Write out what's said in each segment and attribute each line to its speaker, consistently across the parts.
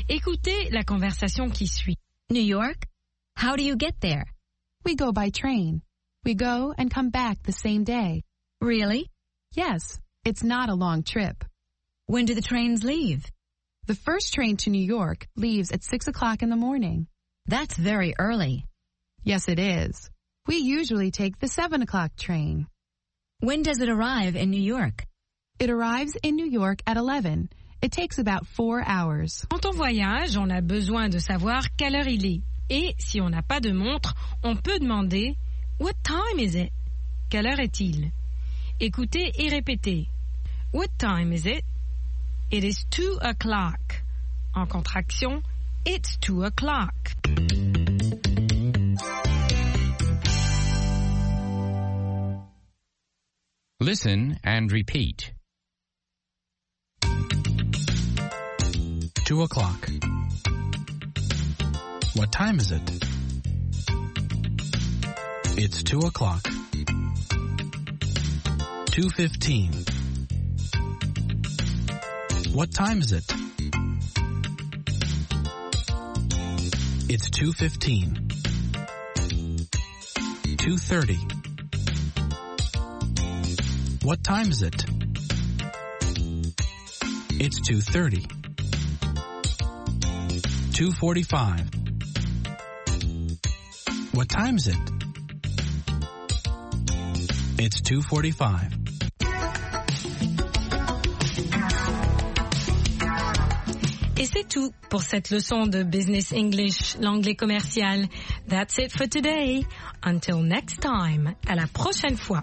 Speaker 1: Écoutez la conversation qui suit.
Speaker 2: New York? How do you get there?
Speaker 3: We go by train. We go and come back the same day.
Speaker 2: Really?
Speaker 3: Yes, it's not a long trip.
Speaker 2: When do the trains leave?
Speaker 3: The first train to New York leaves at 6 o'clock in the morning.
Speaker 2: That's very early.
Speaker 3: Yes, it is. We usually take the 7 o'clock train.
Speaker 2: When does it arrive in New York?
Speaker 3: It arrives in New York at 11. It takes about 4 hours.
Speaker 1: Quand on voyage, on a besoin de savoir quelle heure il est. Et si on n'a pas de montre, on peut demander « What time is it ?» Quelle heure est-il? Écoutez et répétez. What time is it? It is 2 o'clock. En contraction, it's 2 o'clock.
Speaker 4: Listen and repeat.
Speaker 5: 2 o'clock. What time is it? It's 2 o'clock. 2:15. What time is it? It's 2:15. 2:30. What time is it? It's 2:30. 2:45. What time is it? It's 2:45.
Speaker 1: Et c'est tout pour cette leçon de Business English, l'anglais commercial. That's it for today. Until next time. À la prochaine fois.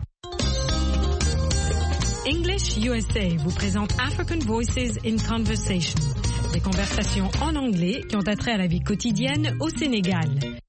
Speaker 1: English USA vous présente African Voices in Conversation. Des conversations en anglais qui ont attrait à la vie quotidienne au Sénégal.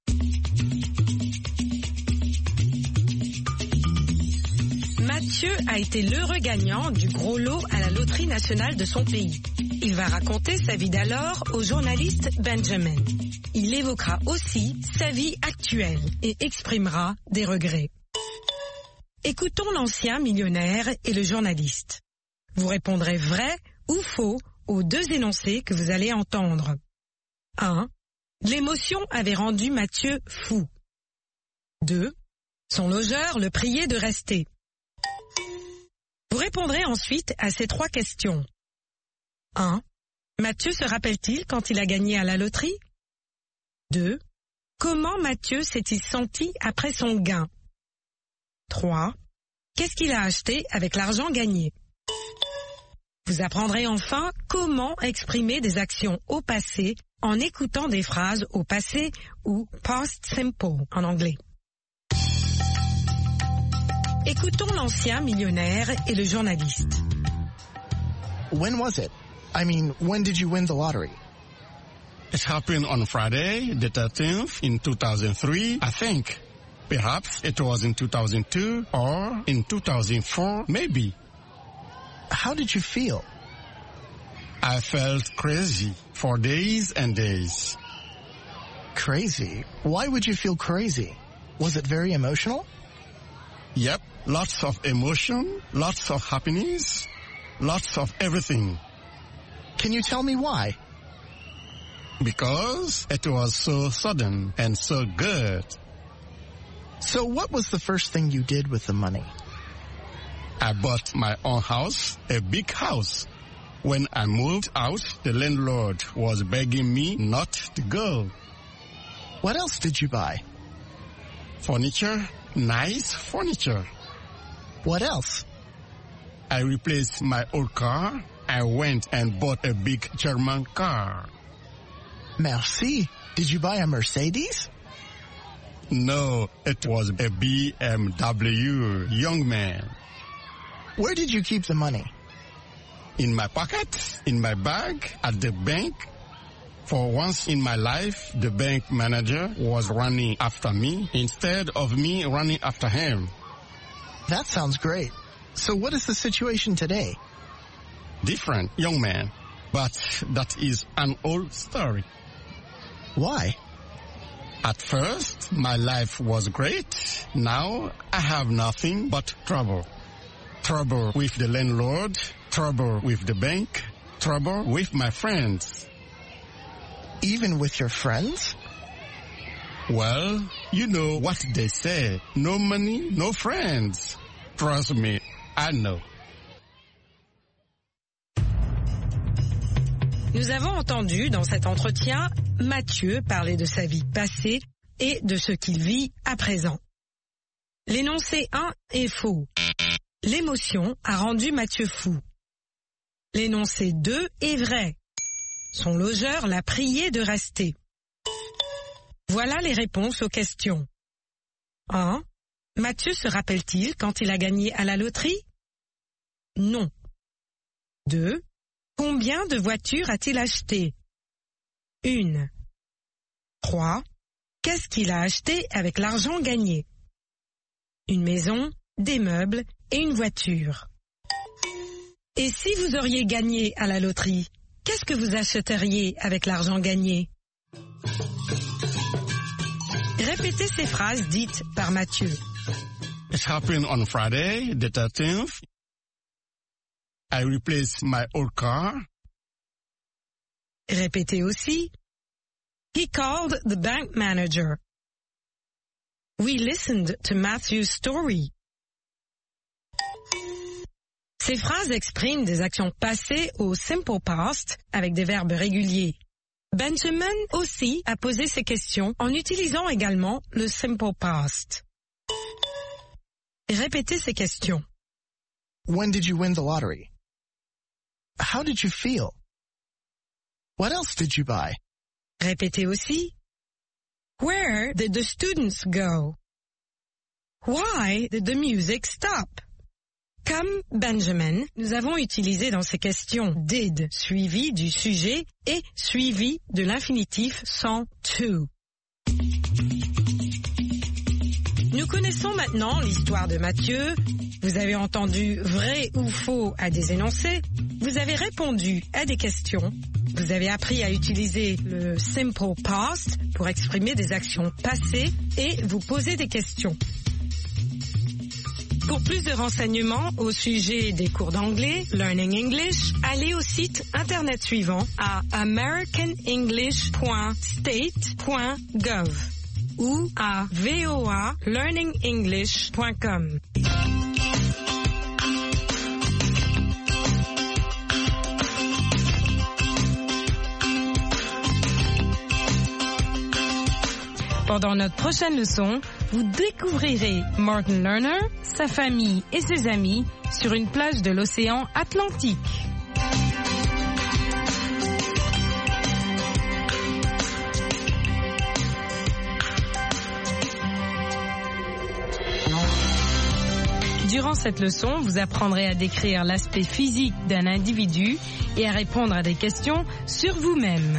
Speaker 1: Mathieu a été l'heureux gagnant du gros lot à la loterie nationale de son pays. Il va raconter sa vie d'alors au journaliste Benjamin. Il évoquera aussi sa vie actuelle et exprimera des regrets. Écoutons l'ancien millionnaire et le journaliste. Vous répondrez vrai ou faux aux deux énoncés que vous allez entendre. 1. L'émotion avait rendu Mathieu fou. 2. Son logeur le priait de rester. Vous répondrez ensuite à ces 3 questions. 1. Mathieu se rappelle-t-il quand il a gagné à la loterie? 2. Comment Mathieu s'est-il senti après son gain? 3. Qu'est-ce qu'il a acheté avec l'argent gagné? Vous apprendrez enfin comment exprimer des actions au passé en écoutant des phrases au passé ou past simple en anglais. Écoutons l'ancien millionnaire et le journaliste.
Speaker 6: When was it? I mean, when did you win the lottery?
Speaker 7: It happened on Friday, the 13th, in 2003, I think. Perhaps it was in 2002 or in 2004, maybe.
Speaker 6: How did you feel?
Speaker 7: I felt crazy for days and days.
Speaker 6: Crazy? Why would you feel crazy? Was it very emotional?
Speaker 7: Yep, lots of emotion, lots of happiness, lots of everything.
Speaker 6: Can you tell me why?
Speaker 7: Because it was so sudden and so good.
Speaker 6: So what was the first thing you did with the money?
Speaker 7: I bought my own house, a big house. When I moved out, the landlord was begging me not to go.
Speaker 6: What else did you buy?
Speaker 7: Furniture, nice furniture.
Speaker 6: What else?
Speaker 7: I replaced my old car. I went and bought a big German car.
Speaker 6: Merci. Did you buy a Mercedes?
Speaker 7: No, it was a BMW, young man.
Speaker 6: Where did you keep the money?
Speaker 7: In my pocket, in my bag, at the bank. For once in my life, the bank manager was running after me instead of me running after him.
Speaker 6: That sounds great. So what is the situation today?
Speaker 7: Different, young man. But that is an old story.
Speaker 6: Why?
Speaker 7: At first, my life was great. Now, I have nothing but trouble. Trouble with the landlord, trouble with the bank, trouble with my friends.
Speaker 6: even with your friends?
Speaker 7: Well, you know what they say. No money, no friends. Trust me, I know.
Speaker 1: Nous avons entendu dans cet entretien Mathieu parler de sa vie passée et de ce qu'il vit à présent. L'énoncé 1 est faux. L'émotion a rendu Mathieu fou. L'énoncé 2 est vrai. Son logeur l'a prié de rester. Voilà les réponses aux questions. 1. Mathieu se rappelle-t-il quand il a gagné à la loterie? Non. 2. Combien de voitures a-t-il acheté? 1. 3. Qu'est-ce qu'il a acheté avec l'argent gagné? Une maison, des meubles et une voiture. Et si vous auriez gagné à la loterie, qu'est-ce que vous achèteriez avec l'argent gagné? Répétez ces phrases dites par Mathieu.
Speaker 7: It happened on Friday, the 13th. I replaced my old car.
Speaker 1: Répétez aussi. He called the bank manager. We listened to Matthew's story. Ces phrases expriment des actions passées au simple past avec des verbes réguliers. Benjamin aussi a posé ces questions en utilisant également le simple past. Répétez ces questions.
Speaker 6: When did you win the lottery? How did you feel? What else did you buy?
Speaker 1: Répétez aussi. Where did the students go? Why did the music stop? Comme Benjamin, nous avons utilisé dans ces questions did suivi du sujet et suivi de l'infinitif sans to. Nous connaissons maintenant l'histoire de Mathieu. Vous avez entendu vrai ou faux à des énoncés. Vous avez répondu à des questions. Vous avez appris à utiliser le simple past pour exprimer des actions passées et vous poser des questions. Pour plus de renseignements au sujet des cours d'anglais, Learning English, allez au site internet suivant à americanenglish.state.gov ou à voalearningenglish.com. Pendant notre prochaine leçon, vous découvrirez Martin Lerner, sa famille et ses amis sur une plage de l'océan Atlantique. Durant cette leçon, vous apprendrez à décrire l'aspect physique d'un individu et à répondre à des questions sur vous-même.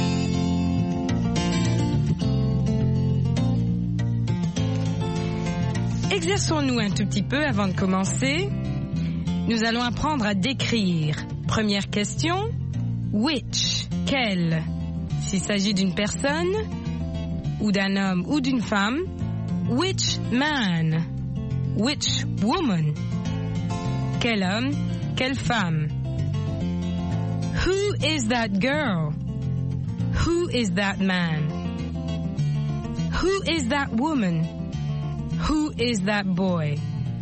Speaker 1: Exerçons-nous un tout petit peu avant de commencer. Nous allons apprendre à décrire. Première question, which, quel? S'il s'agit d'une personne, ou d'un homme ou d'une femme, which man? Which woman? Quel homme, quelle femme? Who is that girl? Who is that man? Who is that woman? Who is that boy?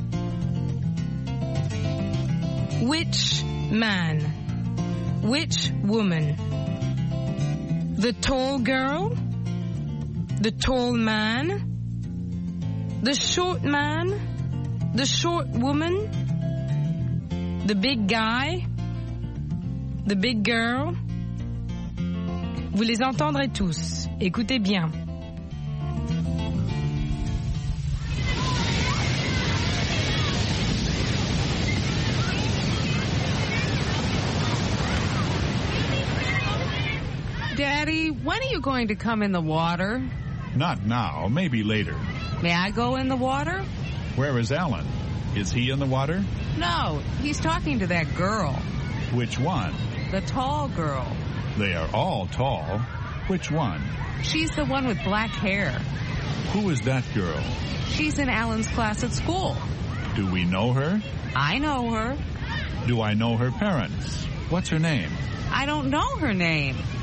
Speaker 1: Which man? Which woman? The tall girl? The tall man? The short man? The short woman? The big guy? The big girl? Vous les entendrez tous. Écoutez bien.
Speaker 8: Daddy, when are you going to come in the water?
Speaker 9: Not now, maybe later.
Speaker 8: May I go in the water?
Speaker 9: Where is Alan? Is he in the water?
Speaker 8: No, he's talking to that girl.
Speaker 9: Which one?
Speaker 8: The tall girl.
Speaker 9: They are all tall. Which one?
Speaker 8: She's the one with black hair.
Speaker 9: Who is that girl?
Speaker 8: She's in Alan's class at school.
Speaker 9: Do we know her?
Speaker 8: I know her.
Speaker 9: Do I know her parents? What's her name?
Speaker 8: I don't know her name.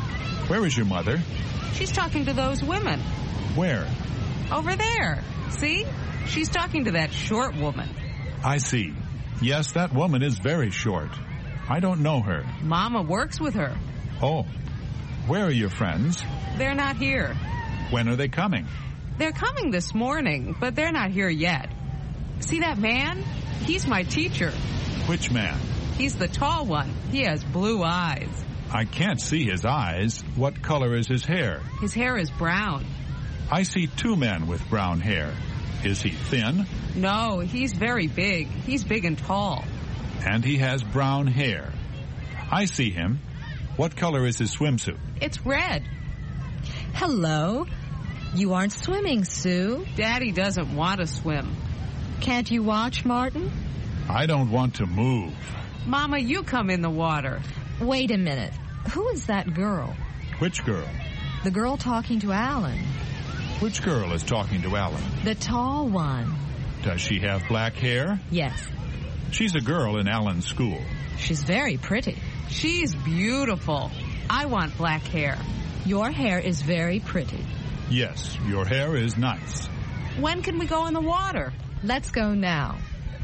Speaker 9: Where is your mother?
Speaker 8: She's talking to those women.
Speaker 9: Where?
Speaker 8: Over there. See? She's talking to that short woman.
Speaker 9: I see. Yes, that woman is very short. I don't know her.
Speaker 8: Mama works with her.
Speaker 9: Oh. Where are your friends?
Speaker 8: They're not here.
Speaker 9: When are they coming?
Speaker 8: They're coming this morning, but they're not here yet. See that man? He's my teacher.
Speaker 9: Which man?
Speaker 8: He's the tall one. He has blue eyes.
Speaker 9: I can't see his eyes. What color is his hair?
Speaker 8: His hair is brown.
Speaker 9: I see two men with brown hair. Is he thin?
Speaker 8: No, he's very big. He's big and tall.
Speaker 9: And he has brown hair. I see him. What color is his swimsuit?
Speaker 8: It's red.
Speaker 2: Hello. You aren't swimming, Sue.
Speaker 8: Daddy doesn't want to swim.
Speaker 2: Can't you watch, Martin?
Speaker 9: I don't want to move.
Speaker 8: Mama, you come in the water.
Speaker 2: Wait a minute. Who is that girl?
Speaker 9: Which girl?
Speaker 2: The girl talking to Alan.
Speaker 9: Which girl is talking to Alan?
Speaker 2: The tall one.
Speaker 9: Does she have black hair?
Speaker 2: Yes.
Speaker 9: She's a girl in Alan's school.
Speaker 2: She's very pretty.
Speaker 8: She's beautiful. I want black hair.
Speaker 2: Your hair is very pretty.
Speaker 9: Yes, your hair is nice.
Speaker 8: When can we go in the water?
Speaker 2: Let's go now.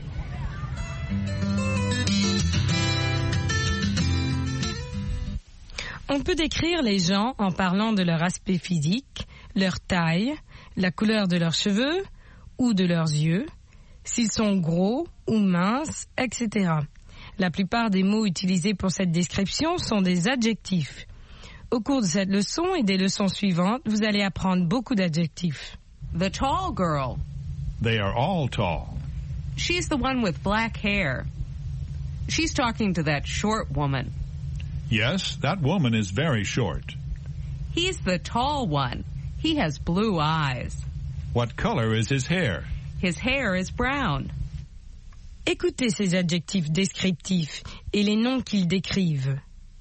Speaker 1: On peut décrire les gens en parlant de leur aspect physique, leur taille, la couleur de leurs cheveux ou de leurs yeux, s'ils sont gros ou minces, etc. La plupart des mots utilisés pour cette description sont des adjectifs. Au cours de cette leçon et des leçons suivantes, vous allez apprendre beaucoup d'adjectifs.
Speaker 8: The tall girl.
Speaker 9: They are all tall.
Speaker 8: She's the one with black hair. She's talking to that short woman.
Speaker 9: Yes, that woman is very short.
Speaker 8: He's the tall one. He has blue eyes.
Speaker 9: What color is his hair?
Speaker 8: His hair is brown.
Speaker 1: Écoutez ces adjectifs descriptifs et les noms qu'ils décrivent.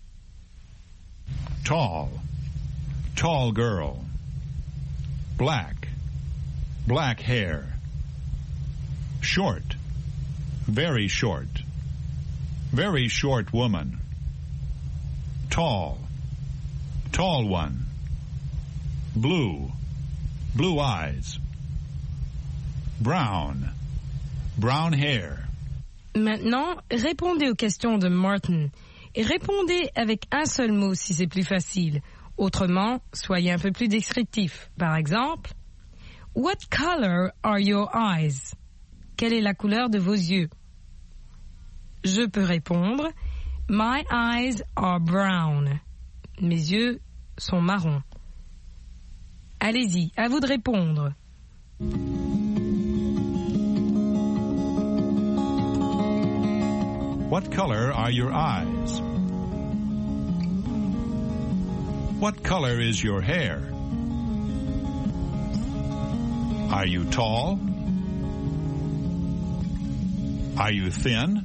Speaker 9: Tall. Tall girl. Black. Black hair. Short. Very short. Very short woman. Tall. Tall one. Blue. Blue eyes. Brown. Brown hair.
Speaker 1: Maintenant, répondez aux questions de Martin et répondez avec un seul mot si c'est plus facile. Autrement, soyez un peu plus descriptif. Par exemple, What color are your eyes? Quelle est la couleur de vos yeux? Je peux répondre My eyes are brown. Mes yeux sont marrons. Allez-y, à vous de répondre.
Speaker 9: What color are your eyes? What color is your hair? Are you tall? Are you thin?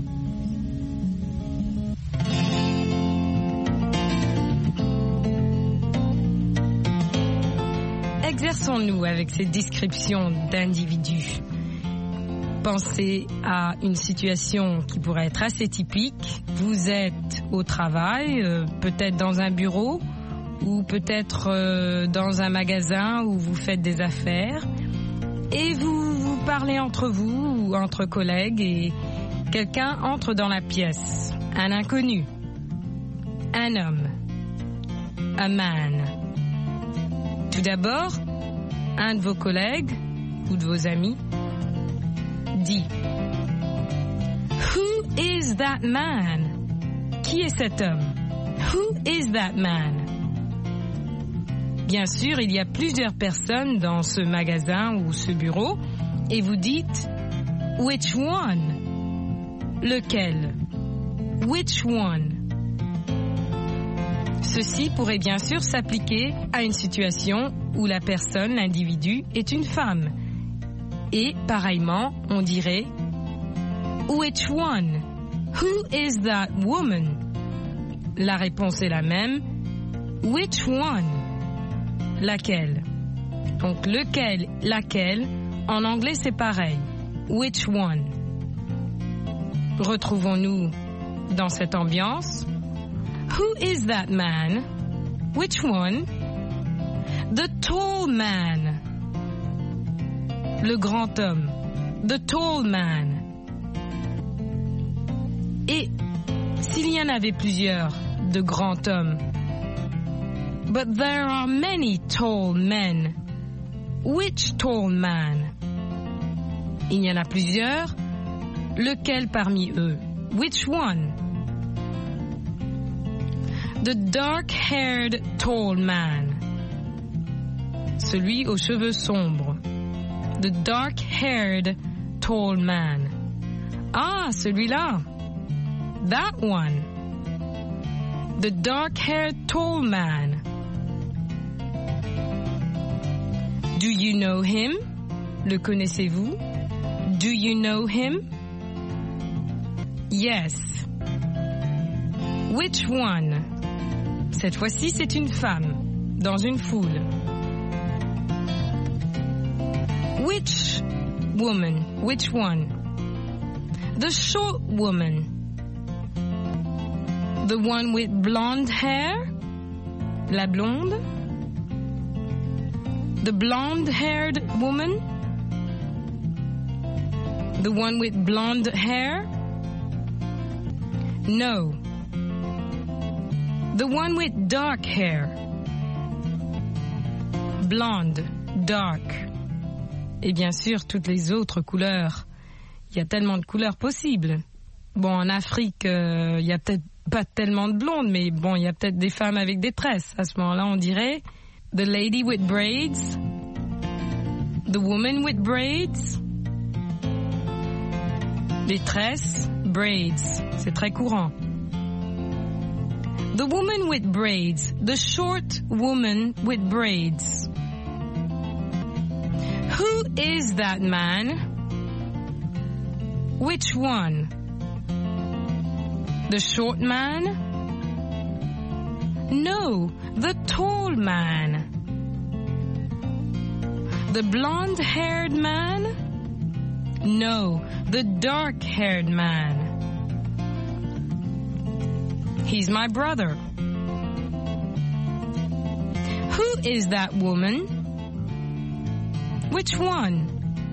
Speaker 1: Exerçons-nous avec ces descriptions d'individus. Pensez à une situation qui pourrait être assez typique. Vous êtes au travail, peut-être dans un bureau ou peut-être dans un magasin où vous faites des affaires et vous parlez entre vous ou entre collègues et quelqu'un entre dans la pièce. Un inconnu, un homme, a man. Tout d'abord, un de vos collègues ou de vos amis dit Who is that man? Qui est cet homme? Who is that man? Bien sûr, il y a plusieurs personnes dans ce magasin ou ce bureau et vous dites Which one? Lequel? Which one? Ceci pourrait bien sûr s'appliquer à une situation où la personne, l'individu, est une femme. Et, pareillement, on dirait Which one? Who is that woman? La réponse est la même. Which one? Laquelle? Donc, lequel, laquelle, en anglais c'est pareil. Which one? Retrouvons-nous dans cette ambiance. Who is that man? Which one? The tall man. Le grand homme. The tall man. Et s'il y en avait plusieurs de grands hommes? But there are many tall men. Which tall man? Il y en a plusieurs. Lequel parmi eux? Which one? The dark-haired tall man. Celui aux cheveux sombres. The dark-haired tall man. Ah, celui-là. That one. The dark-haired tall man. Do you know him? Le connaissez-vous? Do you know him? Yes. Which one? Cette fois-ci, c'est une femme, dans une foule. Which woman? Which one? The short woman. The one with blonde hair? La blonde? The blonde-haired woman? The one with blonde hair? No. The one with dark hair. Blonde, dark. Et bien sûr, toutes les autres couleurs. Il y a tellement de couleurs possibles. Bon, en Afrique, il y a peut-être pas tellement de blondes, mais bon, il y a peut-être des femmes avec des tresses. À ce moment-là, on dirait the lady with braids, the woman with braids. Les tresses, braids, c'est très courant. The woman with braids, the short woman with braids. Who is that man? Which one? The short man? No, the tall man. The blonde-haired man? No, the dark-haired man. He's my brother. Who is that woman? Which one?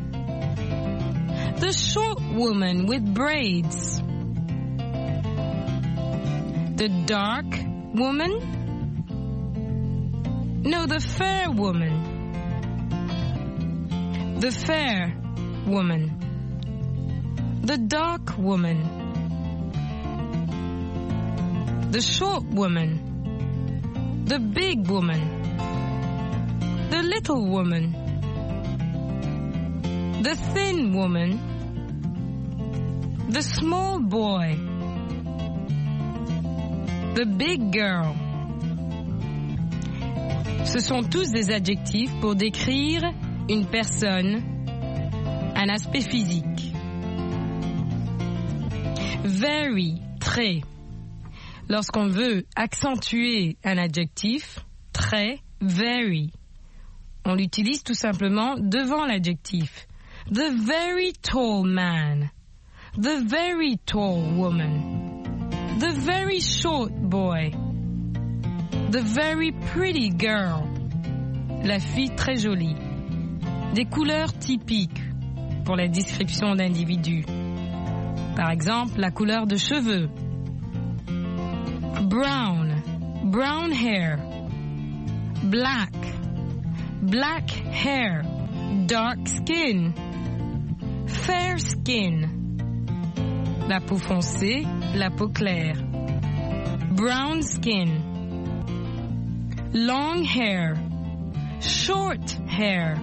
Speaker 1: The short woman with braids. The dark woman? No, the fair woman. The fair woman. The dark woman. The short woman. The big woman. The little woman. The thin woman. The small boy. The big girl. Ce sont tous des adjectifs pour décrire une personne, un aspect physique. Very, très. Lorsqu'on veut accentuer un adjectif, très, very, on l'utilise tout simplement devant l'adjectif. The very tall man. The very tall woman. The very short boy. The very pretty girl. La fille très jolie. Des couleurs typiques pour la description d'individus. Par exemple, la couleur de cheveux. Brown, brown hair. Black, black hair. Dark skin. Fair skin. La peau foncée, la peau claire. Brown skin. Long hair. Short hair.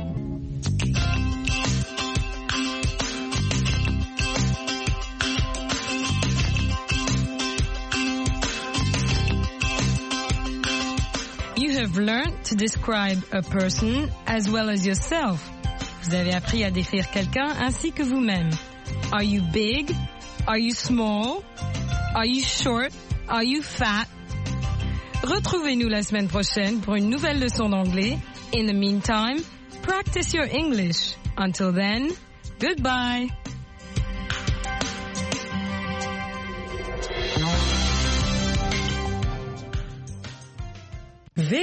Speaker 1: You have learned to describe a person as well as yourself. Vous avez appris à décrire quelqu'un ainsi que vous-même. Are you big? Are you small? Are you short? Are you fat? Retrouvez-nous la semaine prochaine pour une nouvelle leçon d'anglais. In the meantime, practice your English. Until then, goodbye.